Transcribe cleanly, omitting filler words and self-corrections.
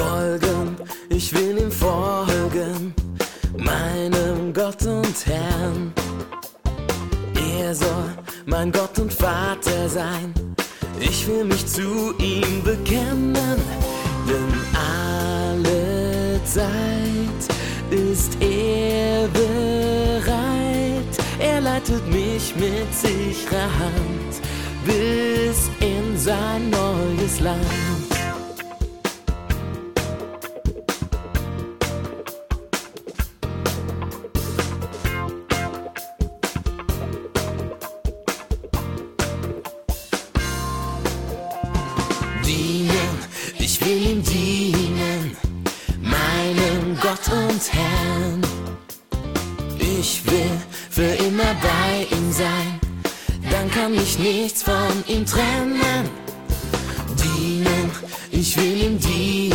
folgen, ich will ihm folgen, meinem Gott und Herrn. Er soll mein Gott und Vater sein, ich will mich zu ihm bekennen, denn alle Zeit ist er bereit. Er leitet mich mit sicherer Hand bis in sein neues Land. Dienen, ich will ihm dienen, meinem Gott und Herrn. Ich will für immer bei ihm sein, dann kann mich nichts von ihm trennen. Dienen, ich will ihm dienen.